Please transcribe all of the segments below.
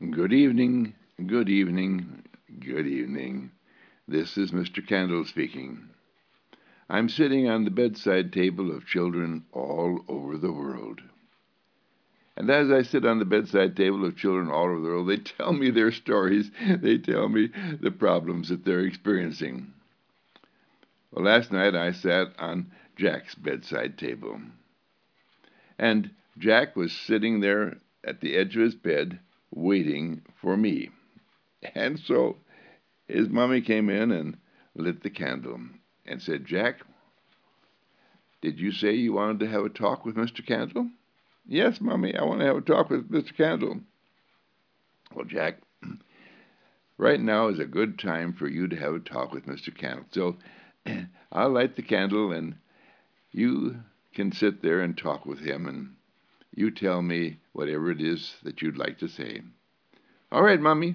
Good evening, good evening, good evening. This is Mr. Candle speaking. I'm sitting on the bedside table of children all over the world. And as I sit on the bedside table of children all over the world, they tell me their stories. They tell me the problems that they're experiencing. Well, last night I sat on Jack's bedside table. And Jack was sitting there at the edge of his bed waiting for me. And so his mommy came in and lit the candle and said, Jack, did you say you wanted to have a talk with Mr. Candle? Yes, Mommy, I want to have a talk with Mr. Candle. Well, Jack, right now is a good time for you to have a talk with Mr. Candle. So I'll light the candle and you can sit there and talk with him and you tell me whatever it is that you'd like to say. All right, Mommy.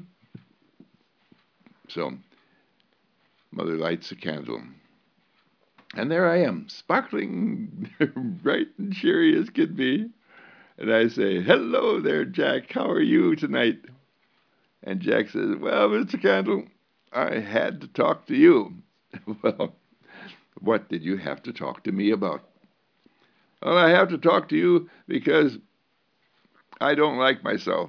So Mother lights the candle. And there I am, sparkling, bright and cheery as could be. And I say, hello there, Jack. How are you tonight? And Jack says, well, Mr. Candle, I had to talk to you. Well, what did you have to talk to me about? Well, I have to talk to you because I don't like myself.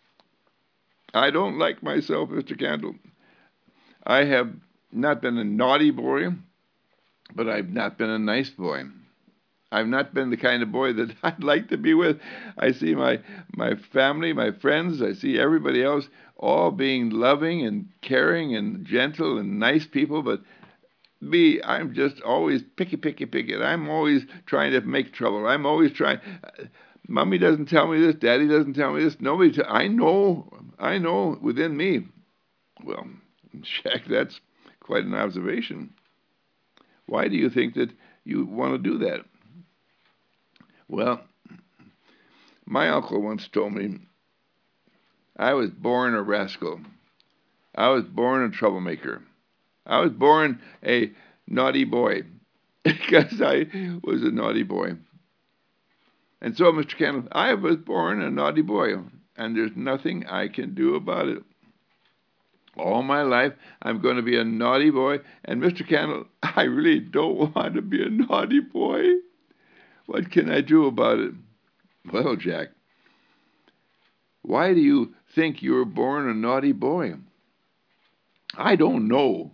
I don't like myself, Mr. Candle. I have not been a naughty boy, but I've not been a nice boy. I've not been the kind of boy that I'd like to be with. I see my family, my friends, I see everybody else all being loving and caring and gentle and nice people, but me, I'm just always picky. I'm always trying to make trouble. I'm always trying. Mommy doesn't tell me this. Daddy doesn't tell me this. I know within me. Well, Jack, that's quite an observation. Why do you think that you want to do that? Well, my uncle once told me I was born a rascal. I was born a troublemaker. I was born a naughty boy because I was a naughty boy. And so, Mr. Candle, I was born a naughty boy, and there's nothing I can do about it. All my life, I'm going to be a naughty boy, and Mr. Candle, I really don't want to be a naughty boy. What can I do about it? Well, Jack, why do you think you were born a naughty boy? I don't know.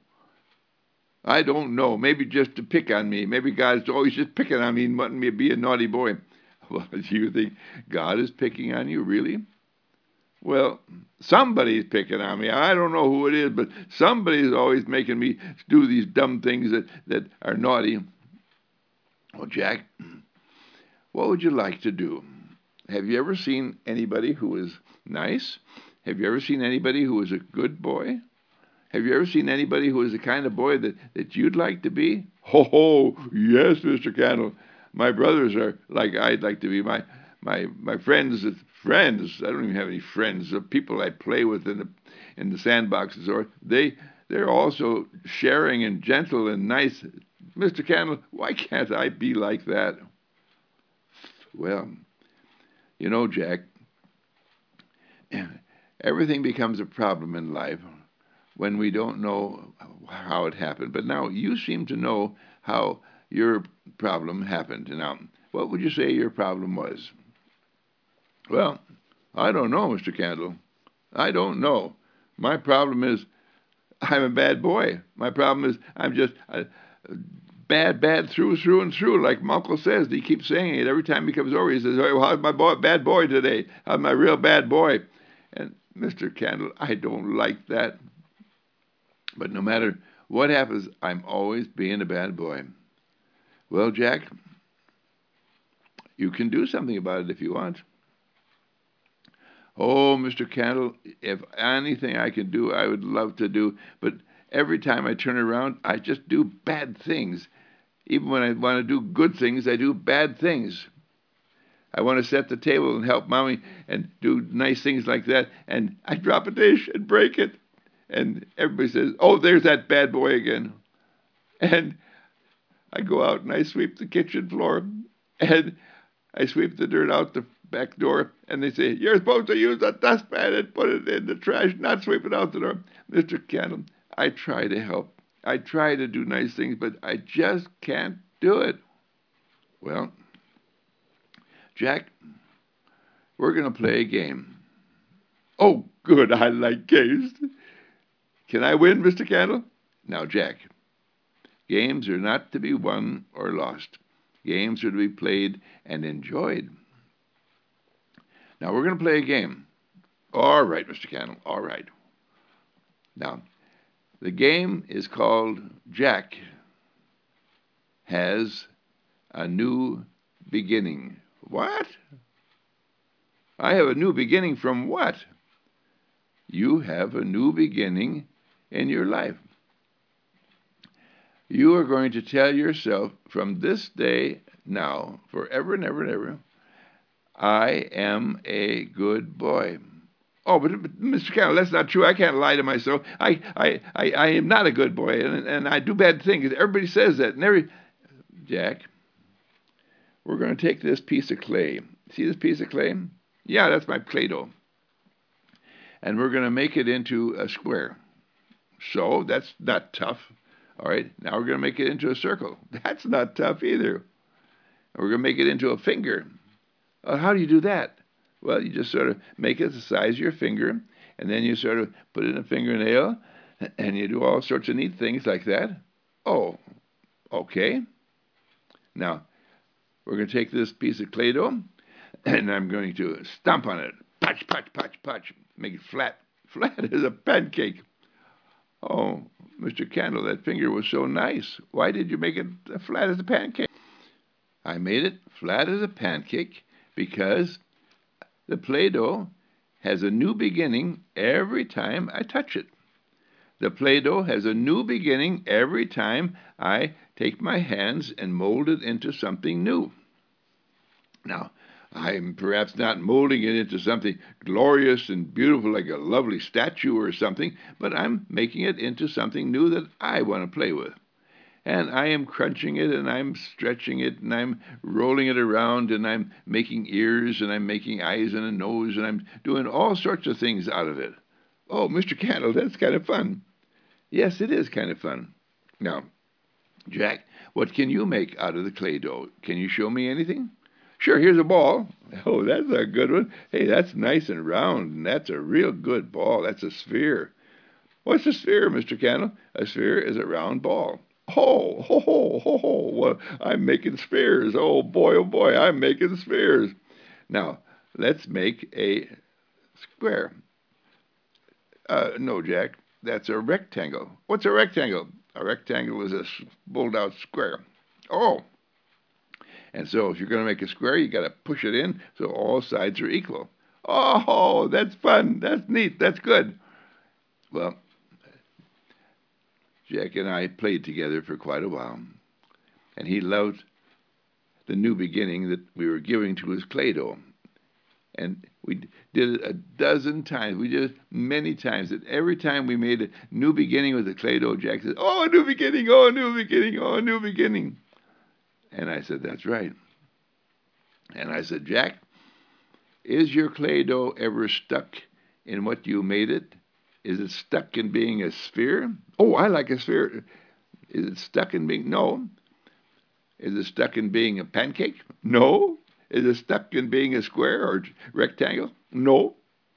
I don't know. Maybe just to pick on me. Maybe God's always just picking on me and wanting me to be a naughty boy. Well, do you think God is picking on you, really? Well, somebody's picking on me. I don't know who it is, but somebody's always making me do these dumb things that are naughty. Well, Jack, what would you like to do? Have you ever seen anybody who is nice? Have you ever seen anybody who is a good boy? Have you ever seen anybody who is the kind of boy that you'd like to be? Oh, yes, Mr. Candle. My brothers are like I'd like to be. My friends, I don't even have any friends. The people I play with in the sandboxes, or they're also sharing and gentle and nice. Mr. Candle, why can't I be like that? Well, Jack, everything becomes a problem in life when we don't know how it happened. But now you seem to know how your problem happened. Now, what would you say your problem was? Well, I don't know, Mr. Candle. I don't know. My problem is I'm a bad boy. My problem is I'm just bad through and through, like my uncle says. He keeps saying it every time he comes over. He says, "Oh, how's my bad boy today? How's my real bad boy?" And Mr. Candle, I don't like that. But no matter what happens, I'm always being a bad boy. Well, Jack, you can do something about it if you want. Oh, Mr. Candle, if anything I can do, I would love to do. But every time I turn around, I just do bad things. Even when I want to do good things, I do bad things. I want to set the table and help Mommy and do nice things like that, and I drop a dish and break it. And everybody says, oh, there's that bad boy again. And I go out and I sweep the kitchen floor, and I sweep the dirt out back door, and they say, "You're supposed to use a dustpan and put it in the trash, not sweep it out the door." Mr. Candle, I try to help. I try to do nice things, but I just can't do it. Well, Jack, we're going to play a game. Oh, good. I like games. Can I win, Mr. Candle? Now, Jack, games are not to be won or lost. Games are to be played and enjoyed. Now, we're going to play a game. All right, Mr. Candle. All right. Now, the game is called Jack Has a New Beginning. What? I have a new beginning from what? You have a new beginning in your life. You are going to tell yourself from this day now, forever and ever and ever, I am a good boy. Oh, but Mr. Candle, that's not true. I can't lie to myself. I am not a good boy, and I do bad things. Everybody says that. Jack, we're going to take this piece of clay. See this piece of clay? Yeah, that's my Play-Doh. And we're going to make it into a square. So that's not tough. All right, now we're going to make it into a circle. That's not tough either. And we're going to make it into a finger. How do you do that? Well, you just sort of make it the size of your finger, and then you sort of put it in a fingernail, and you do all sorts of neat things like that. Oh, okay. Now, we're going to take this piece of Play-Doh, and I'm going to stomp on it. Punch, punch, punch, punch. Make it flat. Flat as a pancake. Oh, Mr. Candle, that finger was so nice. Why did you make it flat as a pancake? I made it flat as a pancake because the Play-Doh has a new beginning every time I touch it. The Play-Doh has a new beginning every time I take my hands and mold it into something new. Now, I'm perhaps not molding it into something glorious and beautiful like a lovely statue or something, but I'm making it into something new that I want to play with. And I am crunching it, and I'm stretching it, and I'm rolling it around, and I'm making ears, and I'm making eyes and a nose, and I'm doing all sorts of things out of it. Oh, Mr. Candle, that's kind of fun. Yes, it is kind of fun. Now, Jack, what can you make out of the clay dough? Can you show me anything? Sure, here's a ball. Oh, that's a good one. Hey, that's nice and round, and that's a real good ball. That's a sphere. What's a sphere, Mr. Candle? A sphere is a round ball. Oh, ho, ho, ho, ho. Well, I'm making spheres. Oh, boy, I'm making spheres. Now, let's make a square. No, Jack, that's a rectangle. What's a rectangle? A rectangle is a pulled out square. Oh, and so if you're going to make a square, you got to push it in so all sides are equal. Oh, that's fun. That's neat. That's good. Well, Jack and I played together for quite a while, and he loved the new beginning that we were giving to his Play-Doh. And we did it a dozen times. We did it many times. And every time we made a new beginning with the Play-Doh, Jack said, "Oh, a new beginning, oh, a new beginning, oh, a new beginning." And I said, "That's right." And I said, "Jack, is your Play-Doh ever stuck in what you made it? Is it stuck in being a sphere?" "Oh, I like a sphere." "Is it stuck in being?" "No." "Is it stuck in being a pancake?" "No." "Is it stuck in being a square or rectangle?" "No."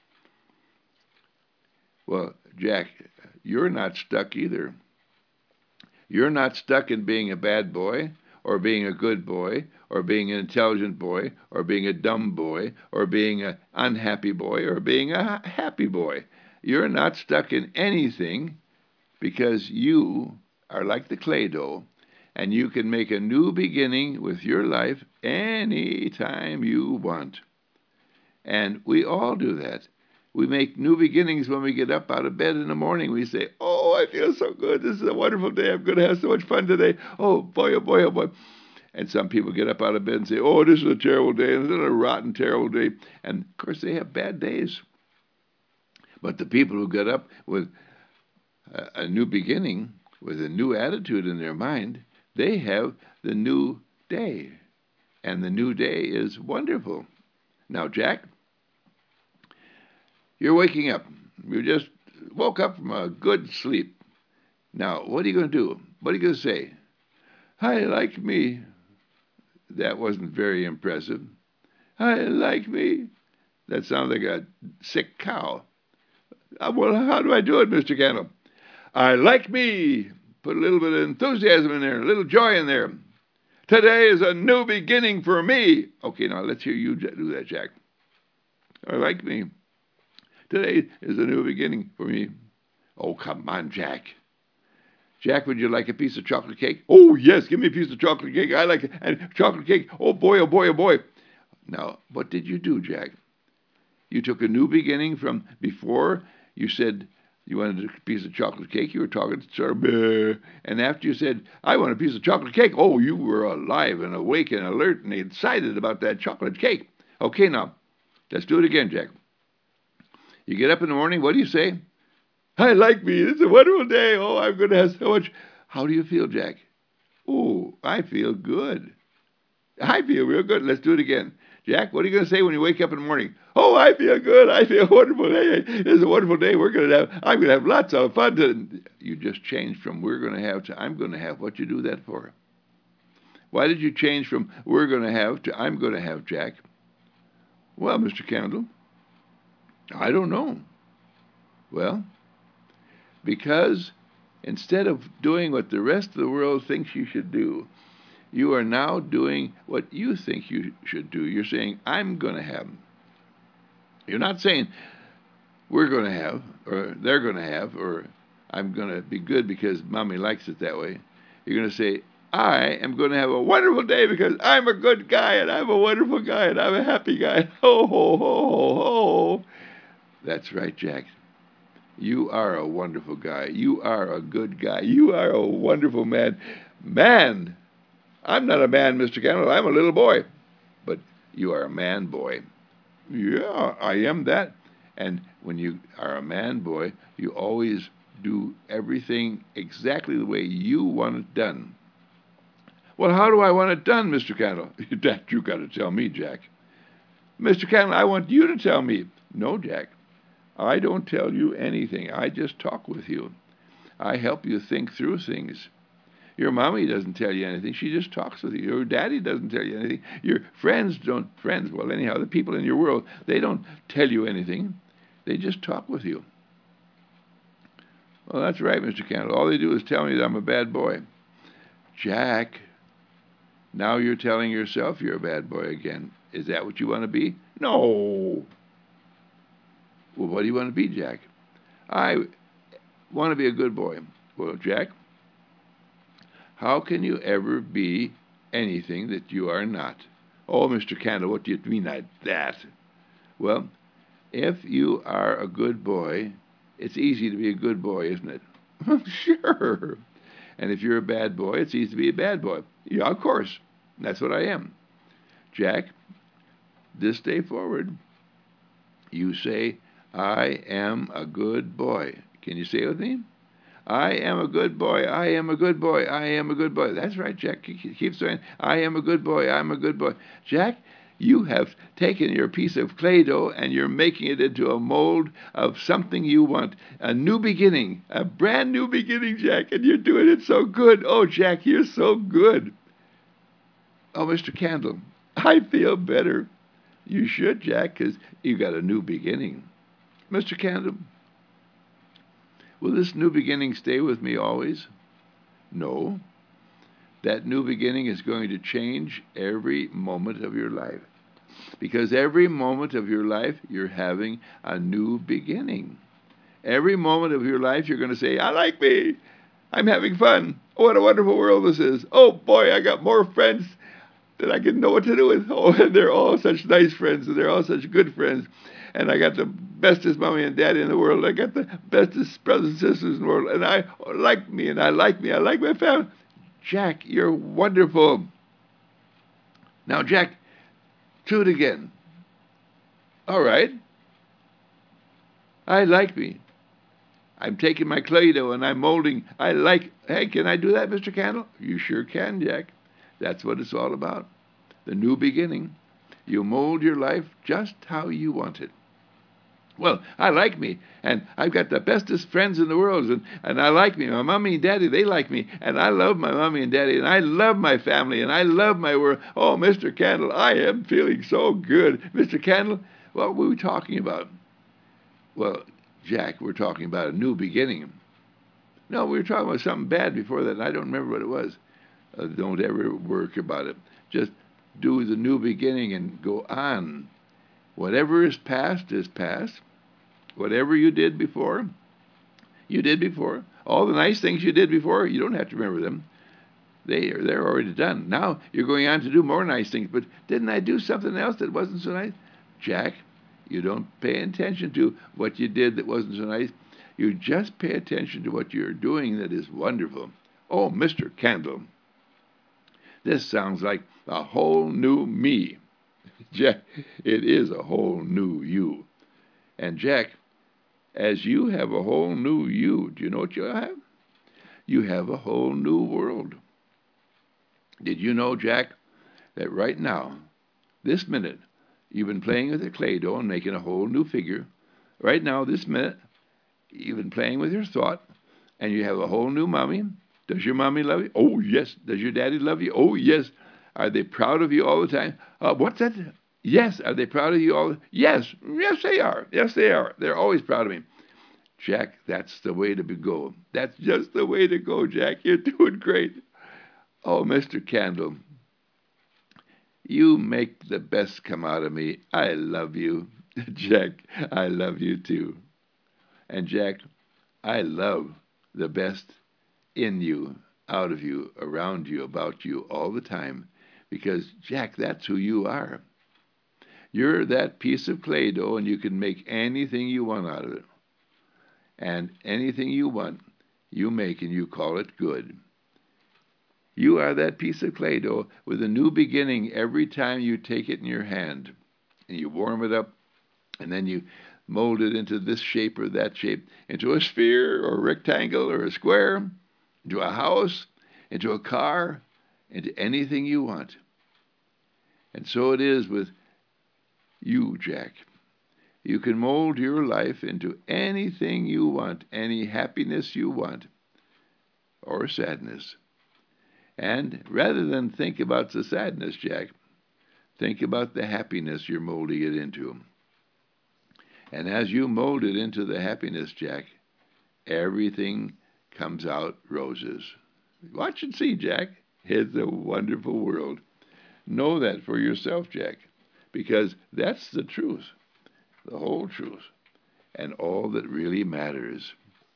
Well, Jack, you're not stuck either. You're not stuck in being a bad boy or being a good boy or being an intelligent boy or being a dumb boy or being an unhappy boy or being a happy boy. You're not stuck in anything because you are like the clay dough, and you can make a new beginning with your life any time you want. And we all do that. We make new beginnings when we get up out of bed in the morning. We say, "Oh, I feel so good. This is a wonderful day. I'm going to have so much fun today. Oh, boy, oh, boy, oh, boy." And some people get up out of bed and say, "Oh, this is a terrible day. This is a rotten, terrible day." And, of course, they have bad days. But the people who get up with a new beginning, with a new attitude in their mind, they have the new day. And the new day is wonderful. Now, Jack, you're waking up. You just woke up from a good sleep. Now, what are you going to do? What are you going to say? I like me. That wasn't very impressive. I like me. That sounds like a sick cow. Well, how do I do it, Mr. Candle? I like me. Put a little bit of enthusiasm in there, a little joy in there. Today is a new beginning for me. Okay, now let's hear you do that, Jack. I like me. Today is a new beginning for me. Oh, come on, Jack. Jack, would you like a piece of chocolate cake? Oh, yes, give me a piece of chocolate cake. I like it. And chocolate cake. Oh, boy, oh, boy, oh, boy. Now, what did you do, Jack? You took a new beginning from before you said you wanted a piece of chocolate cake. You were talking sort of, bleh. And after you said, I want a piece of chocolate cake, oh, you were alive and awake and alert and excited about that chocolate cake. Okay, now, let's do it again, Jack. You get up in the morning, what do you say? I like me. It's a wonderful day. Oh, I'm going to have so much. How do you feel, Jack? Oh, I feel good. I feel real good. Let's do it again. Jack, what are you going to say when you wake up in the morning? Oh, I feel good. I feel wonderful. Hey, it's a wonderful day. I'm going to have lots of fun. You just changed from we're going to have to I'm going to have. What you do that for? Why did you change from we're going to have to I'm going to have, Jack? Well, Mr. Candle, I don't know. Well, because instead of doing what the rest of the world thinks you should do, you are now doing what you think you should do. You're saying, I'm going to have. You're not saying, we're going to have, or they're going to have, or I'm going to be good because mommy likes it that way. You're going to say, I am going to have a wonderful day because I'm a good guy and I'm a wonderful guy and I'm a happy guy. Ho, ho, ho, ho, ho. That's right, Jack. You are a wonderful guy. You are a good guy. You are a wonderful man. Man! I'm not a man, Mr. Candle. I'm a little boy. But you are a man boy. Yeah, I am that. And when you are a man boy, you always do everything exactly the way you want it done. Well, how do I want it done, Mr. Candle? That you got to tell me, Jack. Mr. Candle, I want you to tell me. No, Jack. I don't tell you anything. I just talk with you. I help you think through things. Your mommy doesn't tell you anything. She just talks with you. Your daddy doesn't tell you anything. Your well, anyhow, the people in your world, they don't tell you anything. They just talk with you. Well, that's right, Mr. Candle. All they do is tell me that I'm a bad boy. Jack, now you're telling yourself you're a bad boy again. Is that what you want to be? No. Well, what do you want to be, Jack? I want to be a good boy. Well, Jack, how can you ever be anything that you are not? Oh, Mr. Candle, what do you mean by that? Well, if you are a good boy, it's easy to be a good boy, isn't it? Sure. And if you're a bad boy, it's easy to be a bad boy. Yeah, of course. That's what I am. Jack, this day forward, you say, I am a good boy. Can you say it with me? I am a good boy. I am a good boy. I am a good boy. That's right, Jack. Keep saying, I am a good boy. I'm a good boy. Jack, you have taken your piece of clay dough and you're making it into a mold of something you want. A new beginning. A brand new beginning, Jack. And you're doing it so good. Oh, Jack, you're so good. Oh, Mr. Candle, I feel better. You should, Jack, because you got a new beginning. Mr. Candle, will this new beginning stay with me always? No. That new beginning is going to change every moment of your life. Because every moment of your life, you're having a new beginning. Every moment of your life, you're going to say, I like me. I'm having fun. Oh, what a wonderful world this is. Oh, boy, I got more friends than I can know what to do with. Oh, and they're all such nice friends, and they're all such good friends. And I got the bestest mommy and daddy in the world. I got the bestest brothers and sisters in the world. And I like me, and I like me. I like my family. Jack, you're wonderful. Now, Jack, do it again. All right. I like me. I'm taking my clay dough and I'm molding. Hey, can I do that, Mr. Candle? You sure can, Jack. That's what it's all about. The new beginning. You mold your life just how you want it. Well, I like me, and I've got the bestest friends in the world, and I like me. My mommy and daddy, they like me, and I love my mommy and daddy, and I love my family, and I love my world. Oh, Mr. Candle, I am feeling so good. Mr. Candle, what were we talking about? Well, Jack, we're talking about a new beginning. No, we were talking about something bad before that, and I don't remember what it was. Don't ever work about it. Just do the new beginning and go on. Whatever is past is past. Whatever you did before, you did before. All the nice things you did before, you don't have to remember them. They're already done. Now you're going on to do more nice things. But didn't I do something else that wasn't so nice? Jack, you don't pay attention to what you did that wasn't so nice. You just pay attention to what you're doing that is wonderful. Oh, Mr. Candle, this sounds like a whole new me. Jack, it is a whole new you. And Jack, as you have a whole new you, do you know what you have? You have a whole new world. Did you know, Jack, that right now, this minute, you've been playing with a clay dough and making a whole new figure? Right now, this minute, you've been playing with your thought, and you have a whole new mommy. Does your mommy love you? Oh, yes. Does your daddy love you? Oh, yes. Are they proud of you all the time? What's that? Yes. Are they proud of you all? Yes. Yes, they are. Yes, they are. They're always proud of me. Jack, that's the way to go. That's just the way to go, Jack. You're doing great. Oh, Mr. Candle, you make the best come out of me. I love you. Jack, I love you too. And Jack, I love the best in you, out of you, around you, about you all the time. Because, Jack, that's who you are. You're that piece of clay dough, and you can make anything you want out of it. And anything you want, you make and you call it good. You are that piece of clay dough with a new beginning every time you take it in your hand. And you warm it up, and then you mold it into this shape or that shape, into a sphere or a rectangle or a square, into a house, into a car, into anything you want. And so it is with you, Jack. You can mold your life into anything you want, any happiness you want, or sadness. And rather than think about the sadness, Jack, think about the happiness you're molding it into. And as you mold it into the happiness, Jack, everything comes out roses. Watch and see, Jack. It's a wonderful world. Know that for yourself, Jack, because that's the truth, the whole truth, and all that really matters.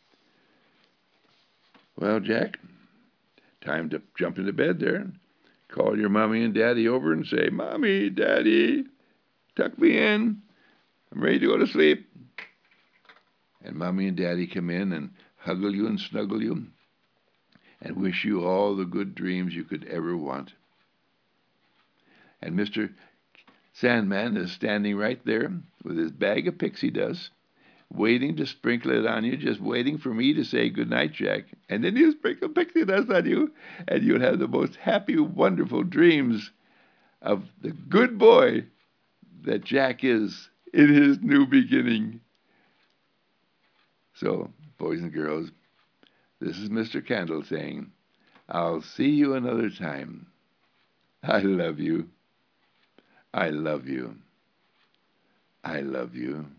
Well, Jack, time to jump into bed there. Call your mommy and daddy over and say, Mommy, Daddy, tuck me in. I'm ready to go to sleep. And Mommy and Daddy come in and huggle you and snuggle you and wish you all the good dreams you could ever want. And Mr. Sandman is standing right there with his bag of pixie dust, waiting to sprinkle it on you, just waiting for me to say good night, Jack. And then he'll sprinkle pixie dust on you, and you'll have the most happy, wonderful dreams of the good boy that Jack is in his new beginning. So, boys and girls, this is Mr. Candle saying, I'll see you another time. I love you. I love you. I love you.